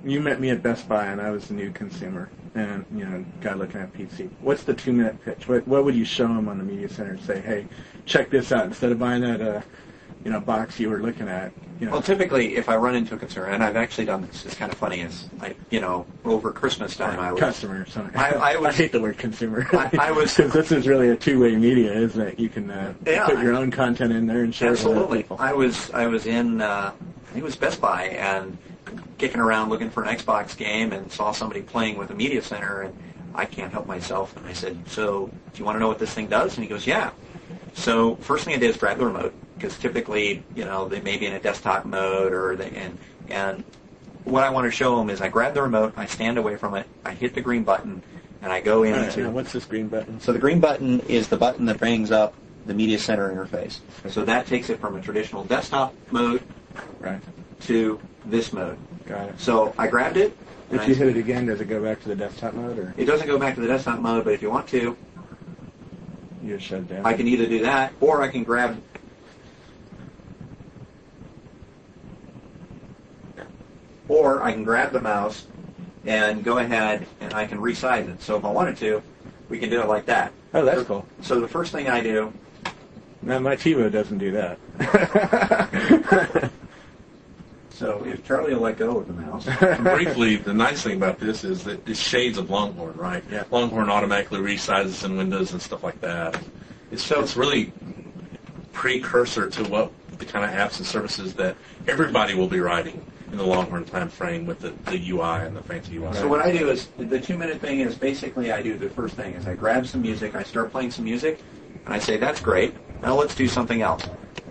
you met me at Best Buy, and I was a new consumer, and guy looking at PC. What's the 2-minute pitch? What would you show him on the media center and say, hey, check this out instead of buying that box you were looking at? Well, typically, if I run into a consumer, and I've actually done this, it's kind of funny, is over Christmas time, I was customer. So I hate the word consumer. I was because this is really a two-way media, isn't it? You can put your own content in there and share it with other people. I was in I think it was Best Buy and kicking around looking for an Xbox game and saw somebody playing with a media center, and I can't help myself. And I said, "So, do you want to know what this thing does?" And he goes, "Yeah." So first thing I did is grab the remote, because typically, they may be in a desktop mode, and what I want to show them is I grab the remote, I stand away from it, I hit the green button, and I go into... Now what's this green button? So the green button is the button that brings up the media center interface. So that takes it from a traditional desktop mode to this mode. Got it. So I grabbed it. If you hit it again, does it go back to the desktop mode? Or? It doesn't go back to the desktop mode, but if you want to... You just shut it down. I can either do that, or I can grab... Or I can grab the mouse and go ahead and I can resize it. So if I wanted to, we can do it like that. Oh, that's cool. So the first thing I do... Now, my TiVo doesn't do that. So if Charlie will let go of the mouse... Briefly, the nice thing about this is that it's shades of Longhorn, right? Yeah. Longhorn automatically resizes in Windows and stuff like that. It's really precursor to what the kind of apps and services that everybody will be writing in the Longhorn time frame with the UI and the fancy UI. So what I do is, the 2-minute thing is basically I do the first thing is I grab some music, I start playing some music, and I say, that's great, now let's do something else.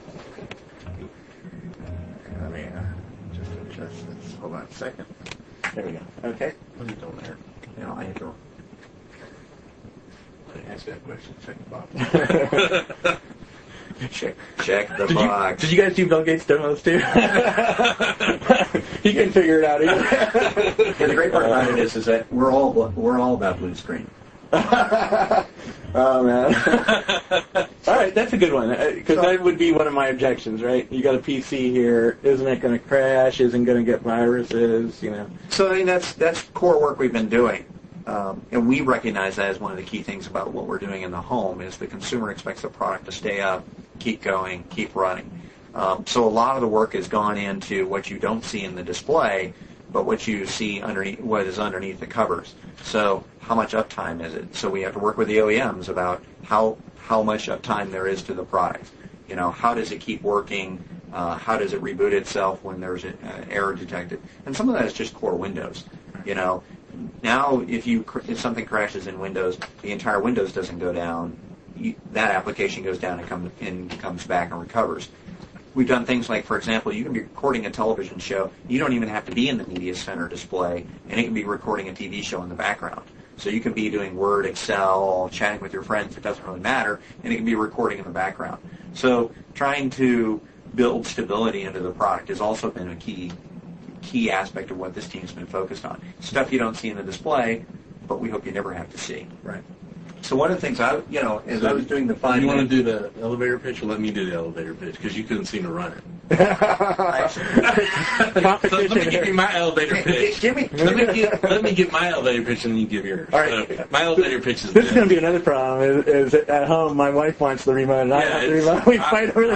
Let me just adjust this. Hold on a second. There we go. Okay. What are you doing there? I hit the... Ask that question. Check the box. Check the box. Did you guys do Bill Gates demos too? You can figure it out. The great part about it is that we're all about blue screen. Oh man! All right, that's a good one, because that would be one of my objections, right? You got a PC here, isn't it going to crash? Isn't going to get viruses? So I mean that's core work we've been doing. And we recognize that as one of the key things about what we're doing in the home is the consumer expects the product to stay up, keep going, keep running. So a lot of the work has gone into what you don't see in the display, but what you see underneath, what is underneath the covers. So how much uptime is it? So we have to work with the OEMs about how much uptime there is to the product. How does it keep working? How does it reboot itself when there's an error detected? And some of that is just core Windows. Now, if something crashes in Windows, the entire Windows doesn't go down. That application goes down and comes back and recovers. We've done things like, for example, you can be recording a television show. You don't even have to be in the media center display, and it can be recording a TV show in the background. So you can be doing Word, Excel, chatting with your friends. It doesn't really matter, and it can be recording in the background. So trying to build stability into the product has also been a key aspect of what this team's been focused on. Stuff you don't see in the display, but we hope you never have to see. Right. So one of the things I was doing the 5 You want to minute... do the elevator pitch, or let me do the elevator pitch, because you couldn't seem to run it. So let me give you my elevator pitch. Let me give my elevator pitch, and then you give yours. All right. My elevator pitch is this is going to be another problem. Is at home, my wife wants the remote, and I want the remote. We fight over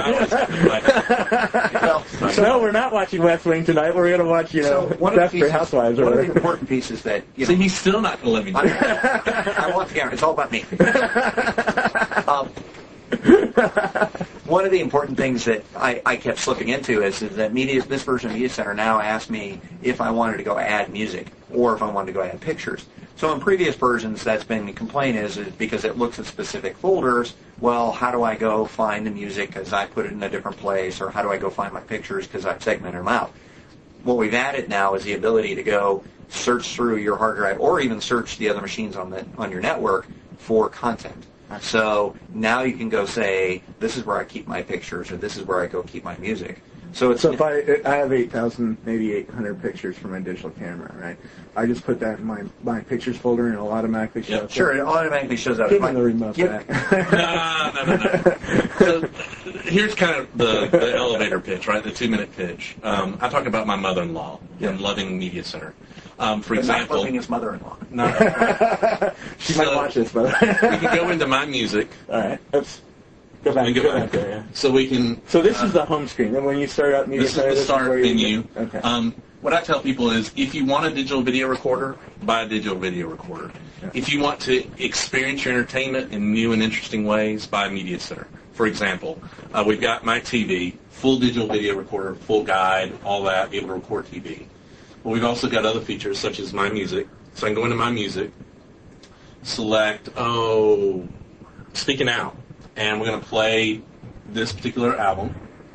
the remote. No, we're not watching West Wing tonight. We're going to watch, Desperate Housewives. One of the important pieces that... See, he's still not going to let me do it. I want the camera. It's all about me. One of the important things that I kept slipping into is that this version of Media Center now asks me if I wanted to go add music or if I wanted to go add pictures. So in previous versions, that's been the complaint is because it looks at specific folders, well, how do I go find the music because I put it in a different place, or how do I go find my pictures because I've segmented them out? What we've added now is the ability to go search through your hard drive or even search the other machines on your network for content. So now you can go say, this is where I keep my pictures, or this is where I go keep my music. So it's So if I have 8,000, maybe 800 pictures from my digital camera, right? I just put that in my pictures folder and it'll automatically show up. sure, it automatically shows up. Give me the remote Give- back. No. So here's kind of the elevator pitch, right? The 2-minute pitch. I talk about my mother-in-law in Loving Media Center. For But example, not loving his mother-in-law. She might watch this, but we can go into My Music. all right. Let's go back. We Go go back there. Yeah. So we can. So this is the home screen, and when you start out Media This is Center, the start where you menu. Okay. What I tell people is, if you want a digital video recorder, buy a digital video recorder. Yeah. If you want to experience your entertainment in new and interesting ways, buy a Media Center. For example, we've got My TV, full digital video recorder, full guide, all that, be able to record TV. Well, we've also got other features such as My Music. So I can go into My Music, select, Speaking Out, and we're going to play this particular album.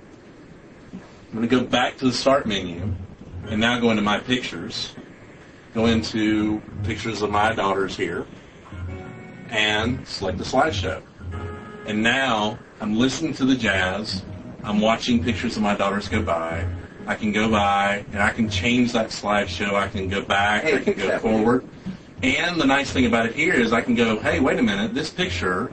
I'm going to go back to the start menu and now go into My Pictures, go into pictures of my daughters here, and select the slideshow. And now I'm listening to the jazz, I'm watching pictures of my daughters go by. I can go by and I can change that slideshow, I can go back, I can go forward. And the nice thing about it here is I can go, hey, wait a minute, this picture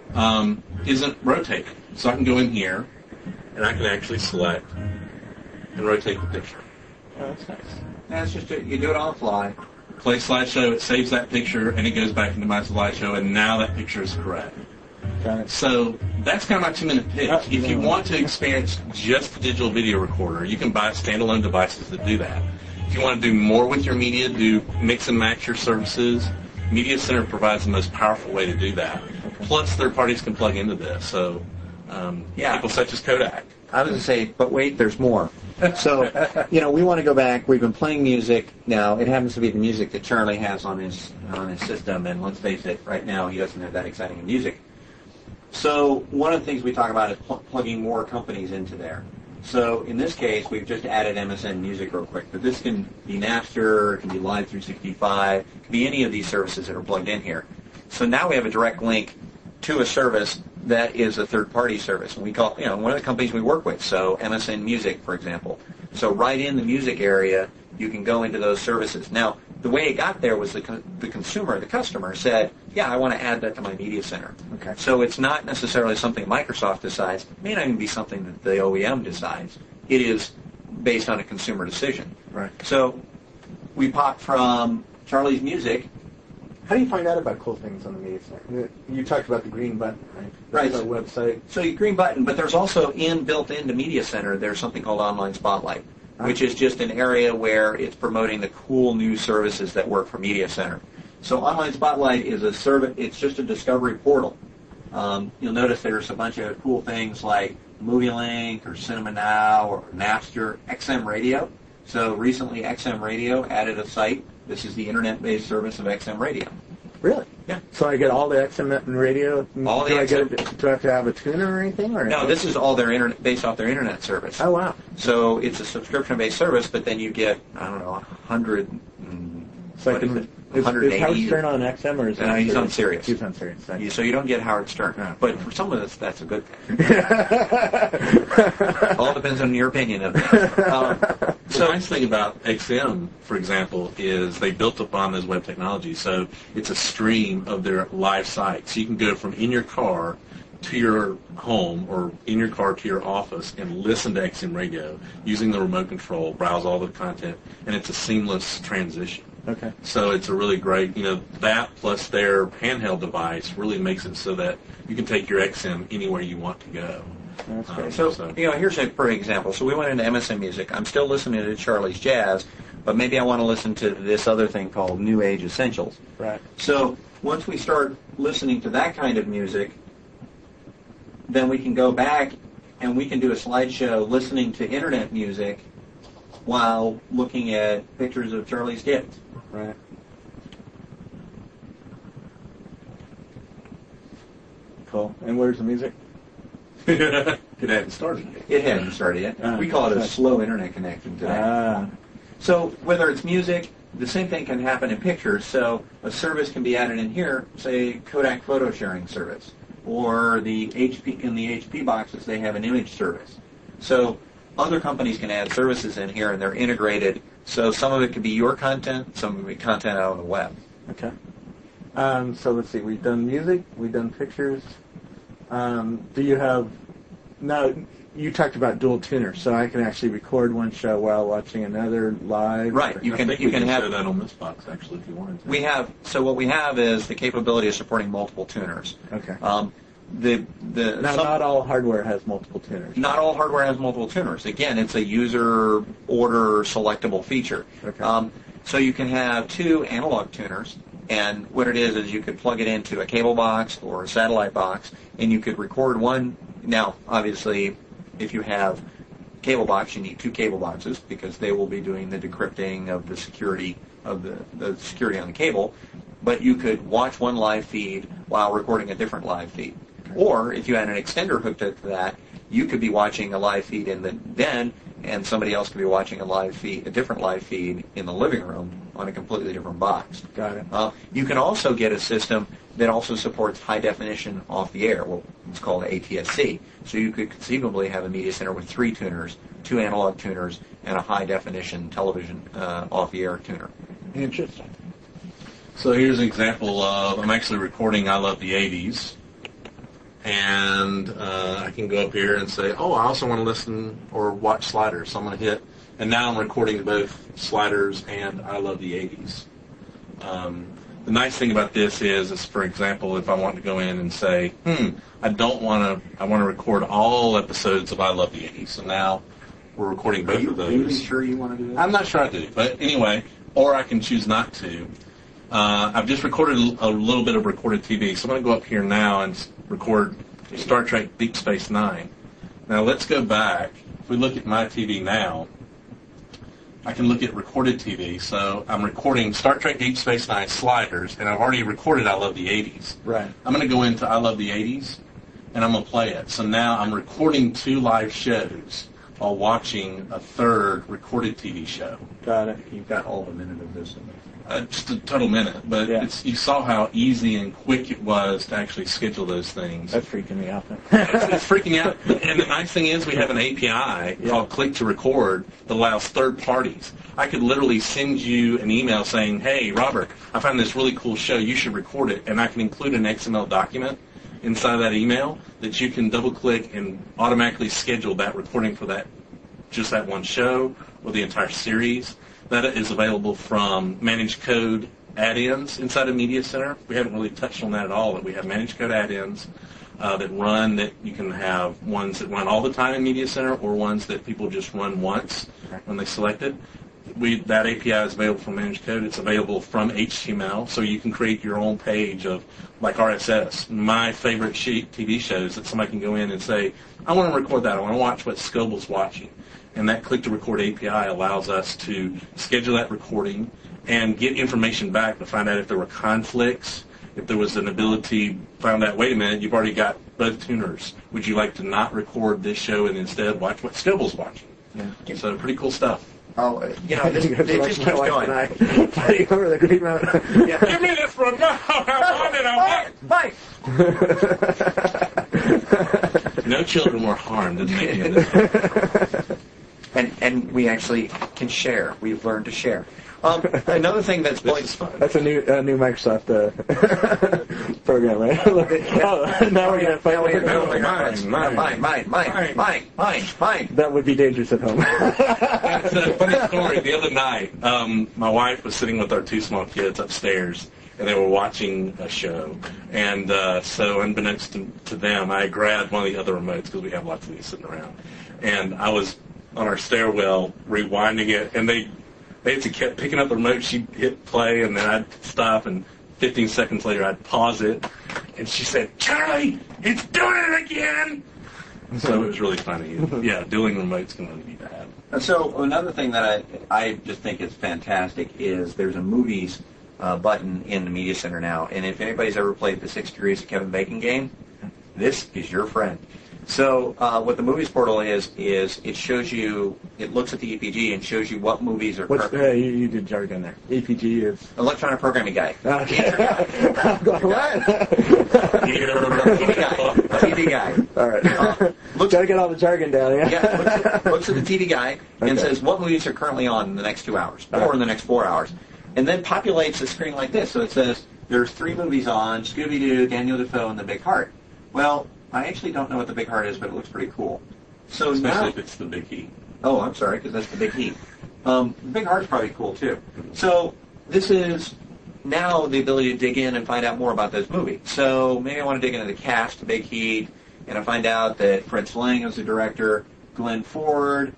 isn't rotating. So I can go in here and I can actually select and rotate the picture. Oh, that's nice. That's just you do it on the fly. Play slideshow, it saves that picture, and it goes back into my slideshow, and now that picture is correct. Got it. So that's kind of my 2-minute pitch. If you want to experience just the digital video recorder, you can buy standalone devices that do that. If you want to do more with your media, do mix and match your services, Media Center provides the most powerful way to do that. Plus, third parties can plug into this. So people such as Kodak. I was going to say, but wait, there's more. So, we want to go back. We've been playing music. Now, it happens to be the music that Charlie has on his system, and let's face it, right now he doesn't have that exciting music. So, one of the things we talk about is plugging more companies into there. So, in this case, we've just added MSN Music real quick, but this can be Napster, it can be Live 365, it can be any of these services that are plugged in here. So now we have a direct link to a service that is a third-party service. And we call, one of the companies we work with, so MSN Music, for example. So right in the music area, you can go into those services. Now, the way it got there was the consumer, the customer, said, yeah, I want to add that to my media center. Okay. So it's not necessarily something Microsoft decides. It may not even be something that the OEM decides. It is based on a consumer decision. Right. So we popped from Charlie's Music. How do you find out about cool things on the Media Center? You talked about the green button, right? Right. That's our website. So you green button, but there's also built into Media Center, there's something called Online Spotlight, which is just an area where it's promoting the cool new services that work for Media Center. So Online Spotlight is a service, it's just a discovery portal. You'll notice there's a bunch of cool things like MovieLink or Cinema Now or Napster, XM Radio. So recently XM Radio added a site. This is the internet-based service of XM Radio. Really? Yeah. So I get all the XM and radio. All the do I XM do I have to have a tuner or anything? Or No, this is all their internet based off their internet service. Oh wow. So it's a subscription-based service, but then you get 100. So I what is can, it? is 180. Howard Stern on XM or is No, he's on Sirius. He's on Sirius. Thank you. So you don't get Howard Stern. Oh. But for some of us, that's a good thing. All depends on your opinion of it. The nice thing about XM, for example, is they built upon those web technologies. So it's a stream of their live sites. So you can go from in your car to your home or in your car to your office and listen to XM Radio using the remote control, browse all the content, and it's a seamless transition. Okay. So it's a really great, that plus their handheld device really makes it so that you can take your XM anywhere you want to go. That's great. So here's a perfect example. So we went into MSN Music. I'm still listening to Charlie's Jazz, but maybe I want to listen to this other thing called New Age Essentials. Right. So once we start listening to that kind of music, then we can go back and we can do a slideshow listening to internet music while looking at pictures of Charlie's kids. Right. Cool. And where's the music? It hadn't started yet. It hadn't started yet. We call it a slow internet connection today. Ah. So whether it's music, the same thing can happen in pictures. So a service can be added in here, say Kodak photo sharing service, or the HP in the HP boxes they have an image service. So other companies can add services in here, and they're integrated. So some of it could be your content, some of it be content out on the web. Okay. So let's see. We've done music. We've done pictures. Do you have... Now, you talked about dual tuners, so I can actually record one show while watching another live. Right. I think we can show that on this box, actually, if you wanted to. What we have is the capability of supporting multiple tuners. Okay. Not all hardware has multiple tuners. Not all hardware has multiple tuners. Again, it's a user order selectable feature. Okay. So you can have 2 analog tuners, and what it is you could plug it into a cable box or a satellite box, and you could record one. Now, obviously, if you have cable box, you need 2 cable boxes because they will be doing the decrypting of the security of the security on the cable. But you could watch one live feed while recording a different live feed. Or if you had an extender hooked up to that, you could be watching a live feed in the den, and somebody else could be watching a different live feed in the living room on a completely different box. Got it. You can also get a system that also supports high definition off the air. Well, it's called ATSC. So you could conceivably have a media center with 3 tuners, 2 analog tuners, and a high definition television off the air tuner. Interesting. So here's an example of, I'm actually recording I Love the 80s. And I can go up here and say, I also want to listen or watch Sliders. So I'm going to hit, and now I'm recording both Sliders and I Love the 80s. The nice thing about this is, for example, if I want to go in and say, I want to record all episodes of I Love the 80s. So now we're recording both of those. Are you sure you want to do that? I'm not sure I do, but anyway, or I can choose not to. I've just recorded a little bit of recorded TV, so I'm going to go up here now and record Star Trek Deep Space Nine. Now let's go back. If we look at my TV now, I can look at recorded TV. So I'm recording Star Trek Deep Space Nine Sliders, and I've already recorded I Love the 80s. Right. I'm going to go into I Love the 80s, and I'm going to play it. So now I'm recording 2 live shows while watching a 3rd recorded TV show. Got it. You've got all the minute of this in there. Just a total minute, but Yeah. you saw how easy and quick it was to actually schedule those things. That's freaking me out. It's freaking out. And the nice thing is we have an API called Click to Record that allows third parties. I could literally send you an email saying, hey, Robert, I found this really cool show. You should record it. And I can include an XML document inside that email that you can double-click and automatically schedule that recording for just that one show or the entire series. That is available from Managed Code add-ins inside of Media Center. We haven't really touched on that at all, but we have Managed Code add-ins that you can have ones that run all the time in Media Center or ones that people just run once when they select it. That API is available from Managed Code. It's available from HTML, so you can create your own page of, like RSS. My favorite TV shows that somebody can go in and say, I want to record that. I want to watch what Scoble's watching. And that Click to Record API allows us to schedule that recording and get information back to find out if there were conflicts, if there was an ability, found out, wait a minute, you've already got both tuners. Would you like to not record this show and instead watch what Scoble's watching? Yeah. So pretty cool stuff. Oh, it just keeps going. Fighting over the green mountain. Yeah. Give me this remote! I want it! No children were harmed in making it. And we actually can share. We've learned to share. Another thing that's that's a new Microsoft program, right? Now we're gonna fight. Mine. That would be dangerous at home. It's a funny story. The other night, my wife was sitting with our 2 small kids upstairs, and they were watching a show. And so unbeknownst to them, I grabbed one of the other remotes because we have lots of these sitting around. And I was on our stairwell rewinding it, and they had to keep picking up the remote. She'd hit play, and then I'd stop, and 15 seconds later I'd pause it. And she said, Charlie, it's doing it again! So it was really funny. Yeah, dueling remotes can really be bad. So another thing that I just think is fantastic is there's a movies button in the Media Center now. And if anybody's ever played the 6 Degrees of Kevin Bacon game, this is your friend. So what the movies portal is it shows you, it looks at the EPG and shows you what movies are... You did jargon there. EPG is... Electronic Programming Guide. Okay. I'm going, what? TV Guide. TV guide. All right. Looks, Gotta get all the jargon down, yeah? yeah, looks at the TV guide and says what movies are currently on in the next 2 hours or in the next 4 hours. And then populates the screen like this. So it says, there's 3 movies on, Scooby-Doo, Daniel Defoe, and The Big Heart. Well, I actually don't know what The Big Heart is, but it looks pretty cool. So Especially now, if it's The Big Heat. oh, I'm sorry, because that's The Big Heat. The Big Heart's probably cool, too. So this is now the ability to dig in and find out more about this movie. So maybe I want to dig into the cast, The Big Heat, and I find out that Fritz Lang is the director, Glenn Ford.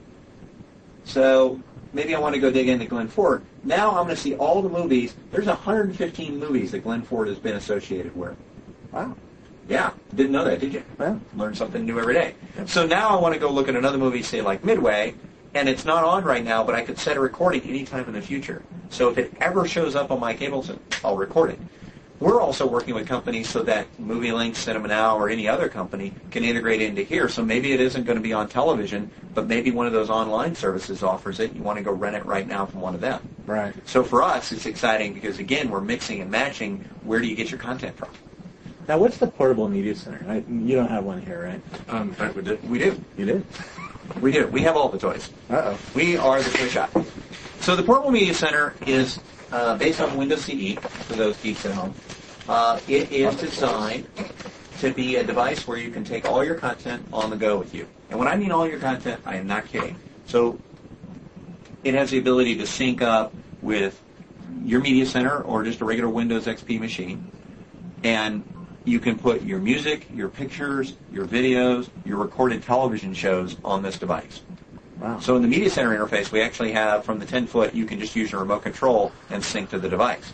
So maybe I want to go dig into Glenn Ford. Now I'm going to see all the movies. There's 115 movies that Glenn Ford has been associated with. Wow. Yeah, didn't know that, did you? Well, Learn something new every day. So now I want to go look at another movie, say like Midway, and it's not on right now, but I could set a recording anytime in the future. So if it ever shows up on my cable, I'll record it. We're also working with companies so that MovieLink, Cinema Now, or any other company can integrate into here. So maybe it isn't going to be on television, but maybe one of those online services offers it. You want to go rent it right now from one of them. right. So for us, it's exciting because, again, we're mixing and matching. Where do you get your content from? Now, what's the portable media center? You don't have one here, right? In fact, we did. We do. You did? We do. We have all the toys. Uh-oh. We are the toy shop. So the Portable Media Center is based on Windows CE, for those geeks at home. It is designed to be a device where you can take all your content on the go with you. And when I mean all your content, I am not kidding. So it has the ability to sync up with your media center or just a regular Windows XP machine. And you can put your music, your pictures, your videos, your recorded television shows on this device. Wow. So in the Media Center interface, we actually have, from the 10-foot, you can just use your remote control and sync to the device.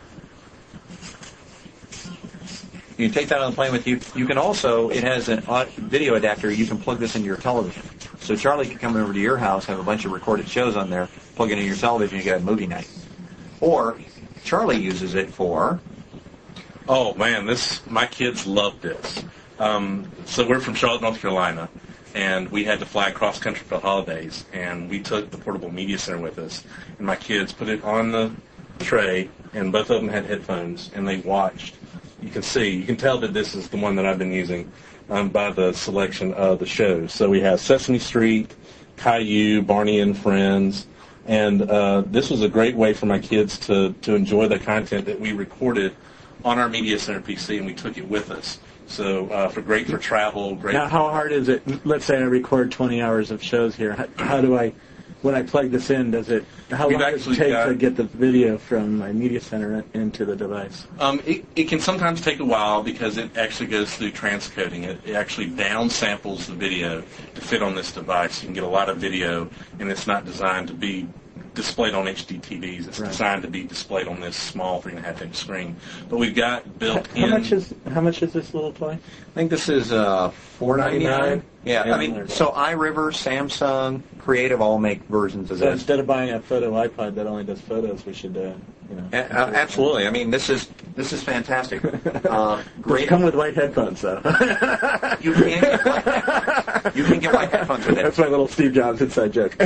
You can take that on the plane with you. You can also, it has a video adapter. You can plug this into your television. So Charlie can come over to your house, have a bunch of recorded shows on there, plug it into your television, you get a movie night. Or Charlie uses it for... Oh man, my kids love this. So we're from Charlotte, North Carolina, and we had to fly cross country for the holidays, and we took the Portable Media Center with us, and my kids put it on the tray, and both of them had headphones, and they watched. You can tell that this is the one that I've been using by the selection of the shows. So we have Sesame Street, Caillou, Barney and Friends, and this was a great way for my kids to enjoy the content that we recorded on our Media Center PC, and we took it with us. So great for travel. Great. Now, how hard is it? Let's say I record 20 hours of shows here. How do I, when I plug this in, how long does it take to get the video from my Media Center into the device? It can sometimes take a while because it actually goes through transcoding. It actually downsamples the video to fit on this device. You can get a lot of video, and it's not designed to be displayed on HD TVs. It's designed to be displayed on this small 3.5-inch screen. But we've got built-in... How much is this little toy? I think this is $4.99. Yeah, Yeah, I mean, so iRiver, Samsung, Creative all make versions of So this. instead of buying a photo iPod that only does photos, we should, Absolutely. I mean, this is fantastic. Great. Come with white headphones, though. You can get white headphones with it. That's my little Steve Jobs inside joke.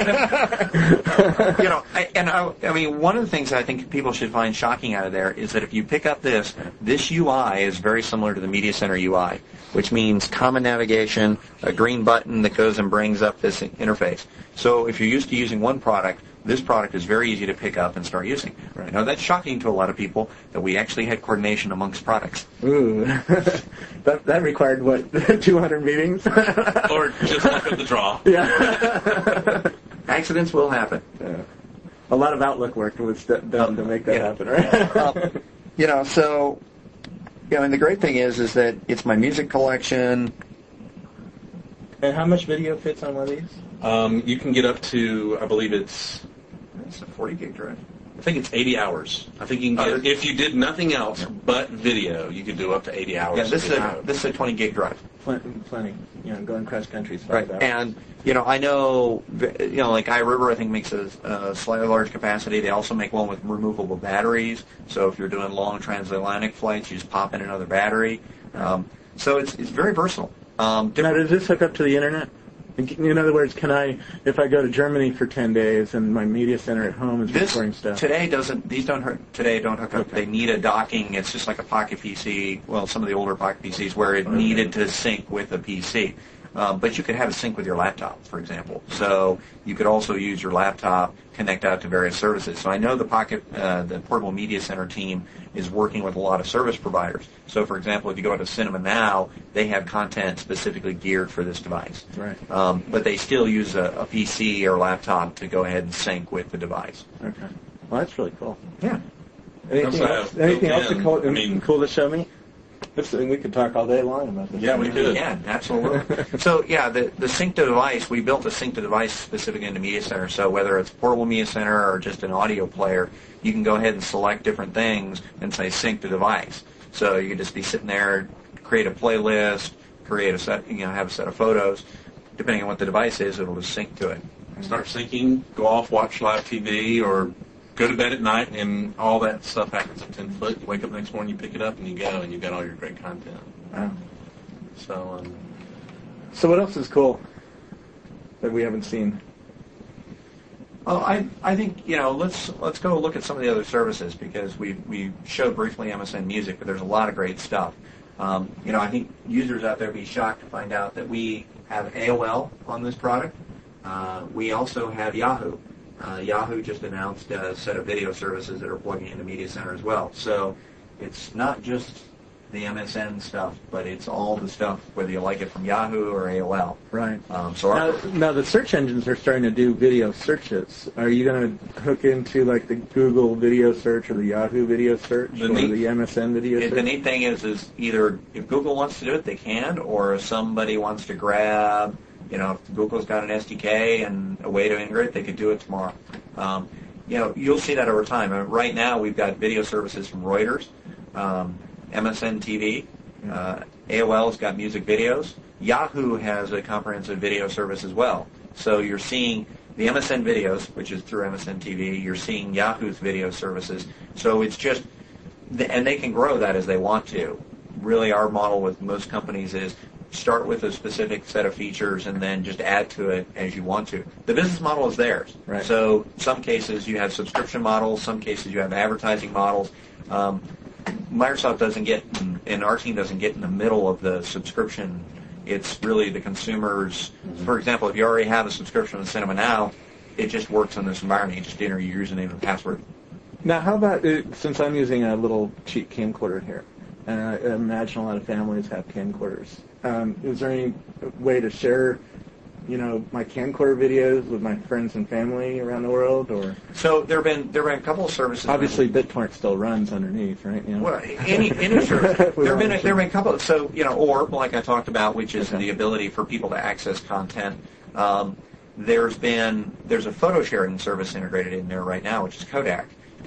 I mean, one of the things I think people should find shocking out of there is that if you pick up this UI is very similar to the Media Center UI, which means common navigation, a green button that goes and brings up this interface. So if you're used to using one product, this product is very easy to pick up and start using. Right. I know that's shocking to a lot of people that we actually had coordination amongst products. Ooh. that required, 200 meetings? Or just look at the draw. Yeah. Accidents will happen. Yeah. A lot of Outlook work was done to make that happen, right? And the great thing is that it's my music collection. And how much video fits on one of these? You can get up to, I believe it's a 40 gig drive. I think it's 80 hours. I think you can get, if you did nothing else but video, you could do up to 80 hours. Yeah, this is a 20 gig drive. Plenty. Going cross country. Right, and I know, like iRiver, I think makes a slightly large capacity. They also make one with removable batteries. So if you're doing long transatlantic flights, you just pop in another battery. So it's very versatile. Now, does this hook up to the internet? In other words, can I, if I go to Germany for 10 days and my media center at home is recording stuff? Today don't hook up. They need a docking. It's just like a Pocket PC. Well, some of the older Pocket PCs where it needed to sync with a PC. But you could have it sync with your laptop, for example. So you could also use your laptop, connect out to various services. So I know the Portable Media Center team is working with a lot of service providers. So, for example, if you go to Cinema Now, they have content specifically geared for this device. Right. But they still use a PC or laptop to go ahead and sync with the device. Okay. Well, that's really cool. Yeah. Anything else cool to show me? We could talk all day long about this. Yeah, we could. Yeah, absolutely. So, yeah, the sync to device, we built a sync to device specific into Media Center. So whether it's Portable Media Center or just an audio player, you can go ahead and select different things and say sync to device. So you can just be sitting there, create a playlist, create a set, have a set of photos. Depending on what the device is, it'll just sync to it. Start syncing, go off, watch live TV, or go to bed at night, and all that stuff happens at 10 foot. You wake up the next morning, you pick it up, and you go, and you've got all your great content. Wow. So what else is cool that we haven't seen? Well, I think, let's go look at some of the other services, because we showed briefly MSN Music, but there's a lot of great stuff. I think users out there would be shocked to find out that we have AOL on this product. We also have Yahoo. Yahoo just announced a set of video services that are plugging into Media Center as well. So it's not just the MSN stuff, but it's all the stuff, whether you like it from Yahoo or AOL. Right. Now the search engines are starting to do video searches. Are you going to hook into like the Google video search or the Yahoo video search or the MSN video search? The neat thing is either if Google wants to do it, they can, or if somebody wants to grab, if Google's got an SDK and a way to integrate, they could do it tomorrow. You'll see that over time. Right now, we've got video services from Reuters, MSN TV, AOL's got music videos. Yahoo has a comprehensive video service as well. So you're seeing the MSN videos, which is through MSN TV. You're seeing Yahoo's video services. So it's just, and they can grow that as they want to. Really, our model with most companies is start with a specific set of features and then just add to it as you want to. The business model is theirs. Right. So some cases you have subscription models, some cases you have advertising models. Microsoft doesn't get, and our team doesn't get in the middle of the subscription. It's really the consumers. Mm-hmm. For example, if you already have a subscription to Cinema Now, it just works in this environment. You just enter your username and password. Now, how about, since I'm using a little cheap camcorder here, and I imagine a lot of families have camcorders, is there any way to share, my camcorder videos with my friends and family around the world, or? So there have been a couple of services. Obviously, BitTorrent still runs underneath, right? Well, any service. there have been a couple. So or like I talked about, which is the ability for people to access content. There's a photo sharing service integrated in there right now, which is Kodak,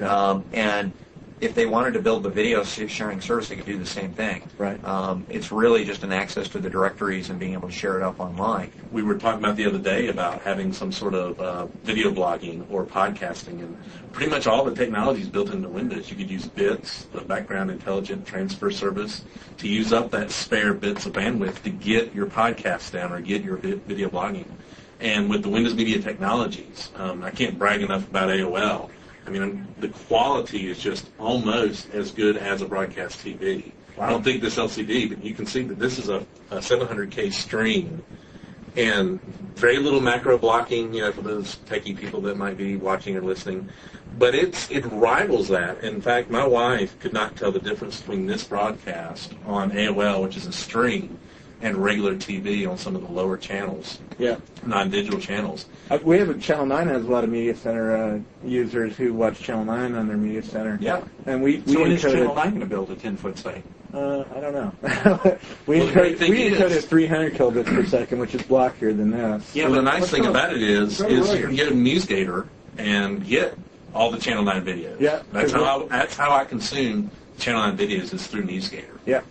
and if they wanted to build the video sharing service, they could do the same thing. Right. It's really just an access to the directories and being able to share it up online. We were talking about the other day about having some sort of video blogging or podcasting, and pretty much all the technology is built into Windows. You could use Bits, the background intelligent transfer service, to use up that spare bits of bandwidth to get your podcast down or get your video blogging. And with the Windows Media Technologies, I can't brag enough about AOL. I mean, the quality is just almost as good as a broadcast TV. Wow. I don't think this LCD, but you can see that this is a 700K stream, and very little macro blocking, for those techie people that might be watching or listening. But it rivals that. In fact, my wife could not tell the difference between this broadcast on AOL, which is a stream, and regular TV on some of the lower channels. Yeah. Non-digital channels. We have Channel 9 has a lot of Media Center users who watch Channel 9 on their Media Center. Yeah. And we so when is Channel 9 going to build a 10-foot site? I don't know. we encoded 300 kilobits per second, which is blockier than this. Yeah, the nice thing about it is you can get a NewsGator and get all the Channel 9 videos. Yeah. That's how I consume Channel 9 videos is through NewsGator. Yeah.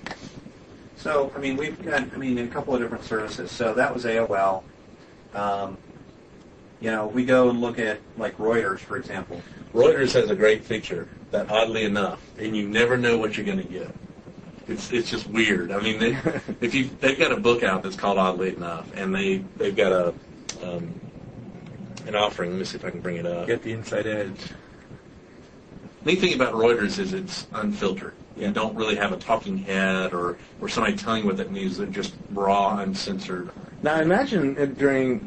So, we've got, a couple of different services. So that was AOL. We go and look at, like, Reuters, for example. Reuters has a great feature that, oddly enough, and you never know what you're going to get. It's just weird. I mean, they've got a book out that's called Oddly Enough, and they've got an offering. Let me see if I can bring it up. Get the inside edge. The neat thing about Reuters is it's unfiltered. You don't really have a talking head or somebody telling you what that means. They're just raw, uncensored. Now, I imagine during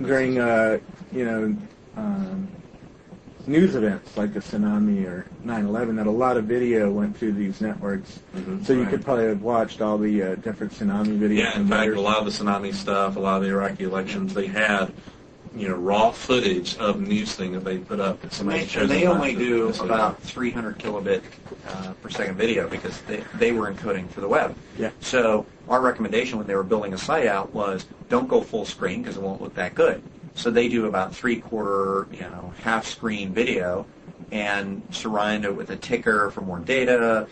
news events like the tsunami or 9/11 that a lot of video went through these networks. Mm-hmm. So you could probably have watched all the different tsunami videos. Yeah, in fact, a lot of the tsunami stuff, a lot of the Iraqi elections, they had raw footage of news thing that they put up. They only do about 300 kilobit per second video because they were encoding for the web. Yeah. So our recommendation when they were building a site out was don't go full screen because it won't look that good. So they do about 3/4, half screen video and surround it with a ticker for more data,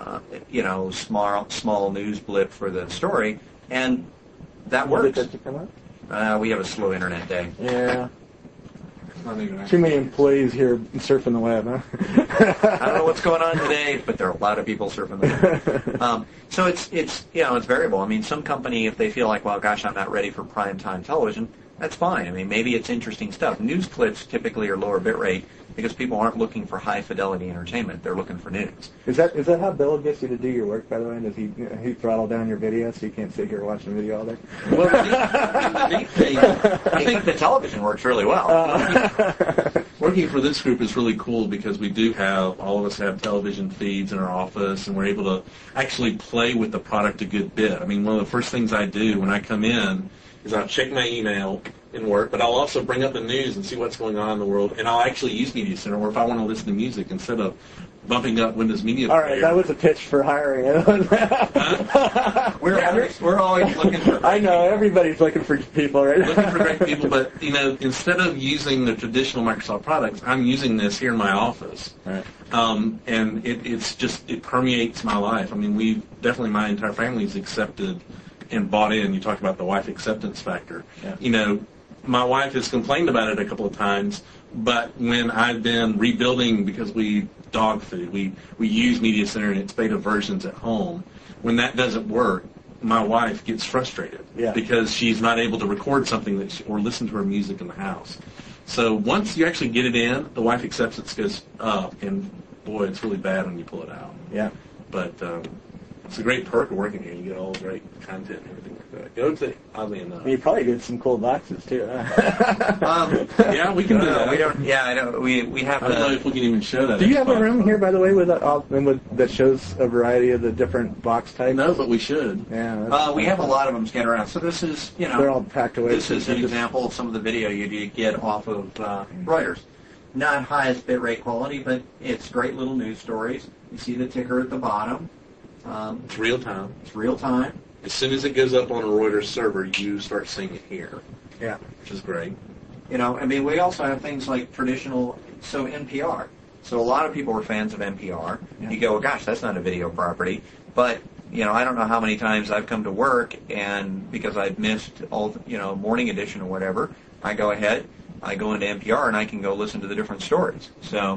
small news blip for the story, and that works. Did that come up? We have a slow internet day. Yeah. Too many employees here surfing the web, huh? I don't know what's going on today, but there are a lot of people surfing the web. So it's variable. I mean, some company, if they feel like, well, gosh, I'm not ready for prime time television, that's fine. I mean, maybe it's interesting stuff. News clips typically are lower bit rate because people aren't looking for high fidelity entertainment. They're looking for news. Is that how Bill gets you to do your work, by the way? Does he throttle down your video so you can't sit here watching video all day? Well, I think the television works really well. Working for this group is really cool because all of us have television feeds in our office, and we're able to actually play with the product a good bit. I mean, one of the first things I do when I come in is I'll check my email in work, but I'll also bring up the news and see what's going on in the world, and I'll actually use Media Center, or if I want to listen to music, instead of bumping up Windows Media Player. All right, that was a pitch for hiring. We're always looking for... I know, everybody's looking for people, right? Looking for great people, but, instead of using the traditional Microsoft products, I'm using this here in my office. Right. And it permeates my life. I mean, my entire family's accepted and bought in. You talked about the wife acceptance factor. Yeah. My wife has complained about it a couple of times, but when I've been rebuilding, because we dog food, we use Media Center in its beta versions at home, when that doesn't work, my wife gets frustrated because she's not able to record something or listen to her music in the house. So once you actually get it in, the wife acceptance goes up, and boy, it's really bad when you pull it out. Yeah. But it's a great perk of working here. You get all the great content and everything like that. Go to Oddly Enough. You probably did some cool boxes too. Yeah, we can do that. We don't. Yeah, I know. We have. I don't know if we can even show that. Do you have a room here, by the way, that shows a variety of the different box types? No, but we should. Yeah. We have a lot of them scattered around. So this is, they're all packed away. This is an example of some of the video you get off of Reuters. Not highest bit rate quality, but it's great little news stories. You see the ticker at the bottom. It's real time. It's real time. As soon as it goes up on a Reuters server, you start seeing it here. Yeah. Which is great. We also have things like traditional, NPR. So a lot of people are fans of NPR. Yeah. You go, gosh, that's not a video property. But, I don't know how many times I've come to work, and because I've missed all, morning edition or whatever, I go ahead, I go into NPR, and I can go listen to the different stories. So.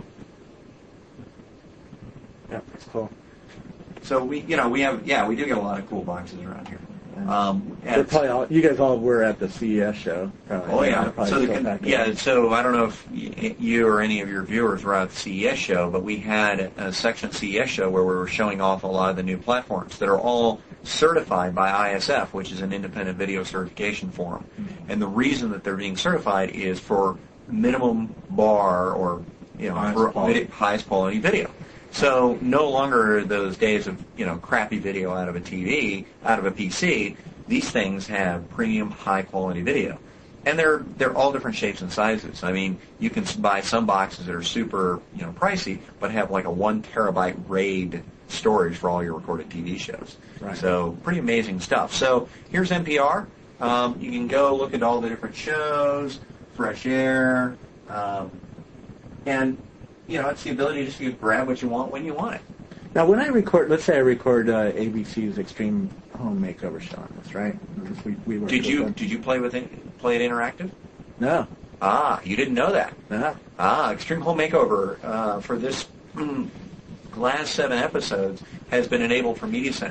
Yeah, that's cool. So we do get a lot of cool boxes around here. You guys all were at the CES show. Probably. Oh yeah. So I don't know if you or any of your viewers were at the CES show, but we had a section at CES show where we were showing off a lot of the new platforms that are all certified by ISF, which is an independent video certification forum. Mm-hmm. And the reason that they're being certified is for minimum bar or highest quality video. So no longer are those days of, crappy video out of a TV, out of a PC. These things have premium, high-quality video. And they're all different shapes and sizes. I mean, you can buy some boxes that are super, pricey, but have like a 1 terabyte RAID storage for all your recorded TV shows. Right. So pretty amazing stuff. So here's NPR. You can go look at all the different shows, Fresh Air, and... it's the ability just to grab what you want when you want it. Now, when I record, let's say I record ABC's Extreme Home Makeover show on this, right? We did you play it interactive? No. You didn't know that? No. Extreme Home Makeover for this last 7 episodes has been enabled for Media Center.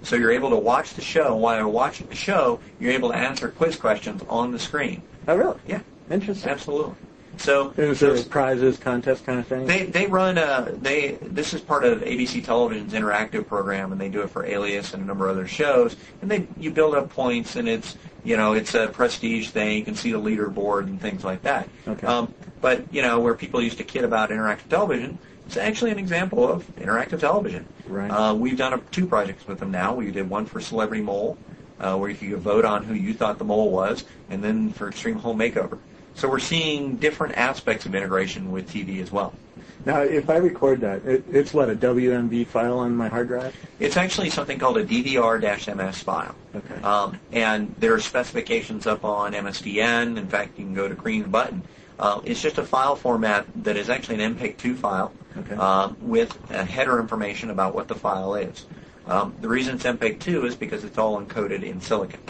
So you're able to watch the show. While you're watching the show, you're able to answer quiz questions on the screen. Oh, really? Yeah. Interesting. Absolutely. So is there prizes, contest kind of thing? They run this is part of ABC Television's interactive program, and they do it for Alias and a number of other shows. And you build up points, and it's a prestige thing. You can see the leaderboard and things like that. Okay. But where people used to kid about interactive television, it's actually an example of interactive television. Right. We've done 2 projects with them now. We did one for Celebrity Mole, where you could vote on who you thought the mole was, and then for Extreme Home Makeover. So we're seeing different aspects of integration with TV as well. Now, if I record that, it's what, a WMV file on my hard drive? It's actually something called a DVR-MS file. Okay. And there are specifications up on MSDN. In fact, you can go to Green Button. It's just a file format that is actually an MPEG-2 file with header information about what the file is. The reason it's MPEG-2 is because it's all encoded in silicon.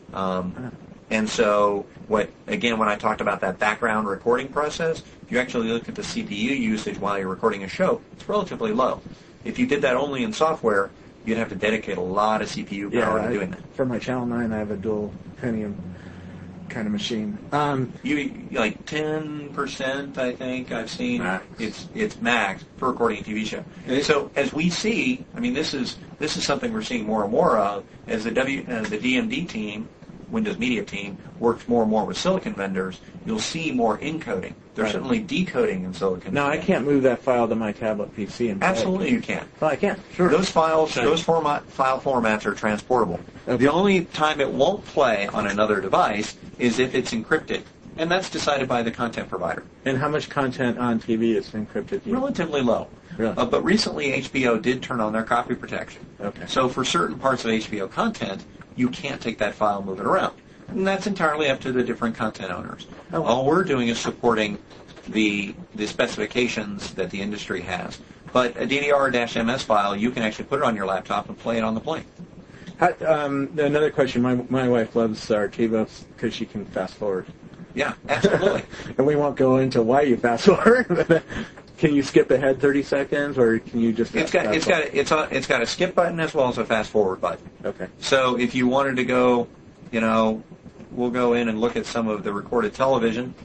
And so, when I talked about that background recording process, if you actually look at the CPU usage while you're recording a show, it's relatively low. If you did that only in software, you'd have to dedicate a lot of CPU power to doing that. For my Channel 9, I have a dual Pentium kind of machine. You like 10%, I think I've seen. Max. It's max for recording a TV show. So as we see, I mean, this is something we're seeing more and more of as the DMD team, Windows Media team, works more and more with silicon vendors. You'll see more encoding. There's certainly decoding in silicon. Now, I can't move that file to my tablet PC. And Absolutely, you can. Oh, I can. Sure. Those file formats are transportable. Okay. The only time it won't play on another device is if it's encrypted, and that's decided by the content provider. And how much content on TV is encrypted? Relatively low. Really? But recently, HBO did turn on their copy protection. Okay. So for certain parts of HBO content, you can't take that file and move it around. And that's entirely up to the different content owners. Oh. All we're doing is supporting the specifications that the industry has. But a DVR-MS file, you can actually put it on your laptop and play it on the plane. Another question. My wife loves our TiVos because she can fast forward. Yeah, absolutely. And we won't go into why you fast forward. Can you skip ahead 30 seconds, or can you just? It's got a skip button as well as a fast forward button. Okay. So if you wanted to go, we'll go in and look at some of the recorded television.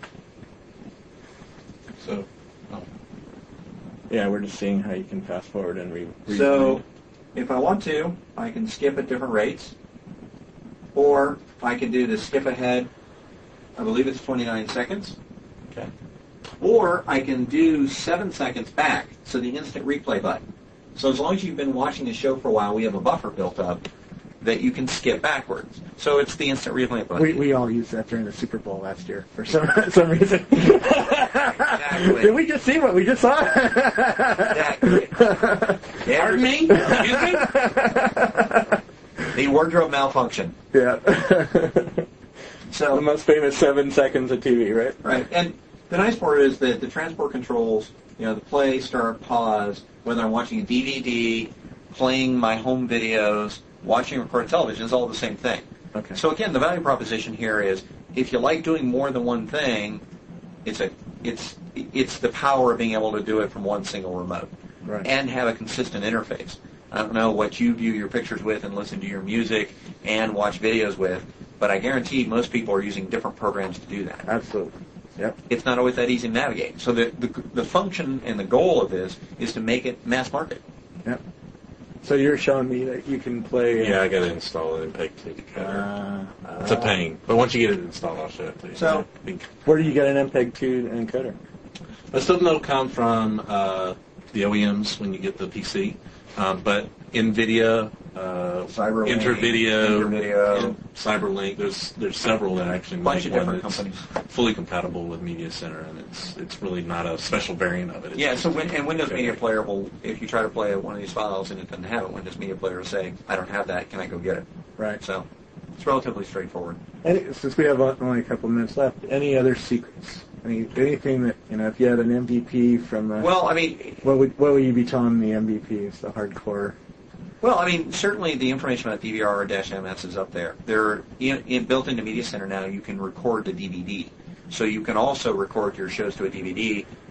So. Yeah, we're just seeing how you can fast forward and read. So, if I want to, I can skip at different rates, or I can do the skip ahead. I believe it's 29 seconds. Okay. Or I can do 7 seconds back, so the instant replay button. So as long as you've been watching the show for a while, we have a buffer built up that you can skip backwards. So it's the instant replay button. We all used that during the Super Bowl last year for some reason. Exactly. Did we just see what we just saw? Exactly. Pardon me? Excuse me? The wardrobe malfunction. Yeah. So the most famous 7 seconds of TV, right? Right. And the nice part is that the transport controls, the play, start, pause, whether I'm watching a DVD, playing my home videos, watching recorded television, is all the same thing. Okay. So again, the value proposition here is if you like doing more than one thing, it's the power of being able to do it from one single remote. Right. And have a consistent interface. I don't know what you view your pictures with and listen to your music and watch videos with, but I guarantee most people are using different programs to do that. Absolutely. Yep. It's not always that easy to navigate. So the function and the goal of this is to make it mass market. Yep. So you're showing me that you can play... Yeah, I got to install it in MPEG-2 decoder. It's a pain. But once you get it installed, I'll show it to you. So, where do you get an MPEG-2 encoder? Most of them will come from the OEMs when you get the PC. But NVIDIA, Cyberlink, Intervideo, and Cyberlink, there's several that actually bunch make of one different that's companies. fully compatible with Media Center, and it's really not a special variant of it. It's Yeah, just so Windows Media Player will, if you try to play one of these files and it doesn't have it, Windows Media Player will say, I don't have that, can I go get it? Right. So it's relatively straightforward. Since we have only a couple of minutes left, any other secrets? Anything that, if you had an MVP from... Well, I mean... What would you be telling the MVPs, the hardcore... Well, I mean, certainly the information about DVR-MS is up there. Built into Media Center now, you can record the DVD. So you can also record your shows to a DVD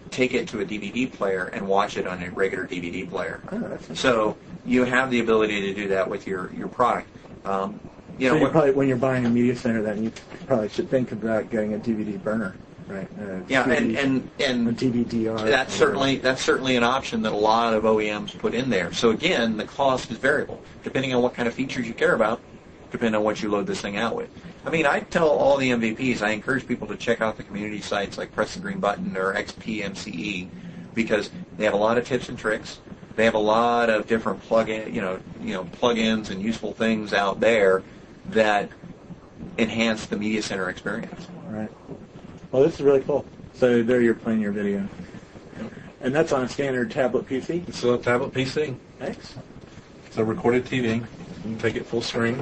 take it to a DVD player and watch it on a regular DVD player. Oh, that's So you have the ability to do that with your product. So you probably, when you're buying a media center, then you probably should think about getting a DVD burner, right? Yeah, CD, and a DVD-R. that's certainly an option that a lot of OEMs put in there. So again, the cost is variable depending on what kind of features you care about, depending on what you load this thing out with. I mean, I tell all the MVPs, I encourage people to check out the community sites like Press the Green Button or XPMCE because they have a lot of tips and tricks. They have a lot of different plugins and useful things out there that enhance the media center experience. Right. Well, this is really cool. So there you're playing your video. And that's on a standard tablet PC? It's a tablet PC. Thanks. It's a recorded TV. You can take it full screen.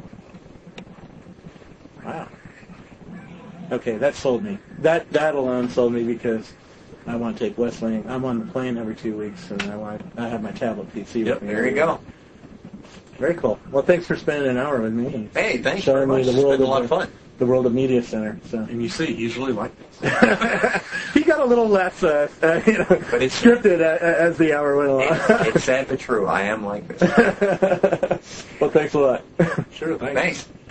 Wow. Okay, that sold me. That alone sold me because I want to take Wesleyan. I'm on the plane every 2 weeks, and I have my tablet PC with me. There you go. Very cool. Well, thanks for spending an hour with me. Hey, thanks showing very much. me the It's world been a lot of fun. The world of Media Center. So And you see, he's really like this. he got a little less But it's scripted as the hour went along. It's sad but true. I am like this. Well, thanks a lot. Sure, Thanks.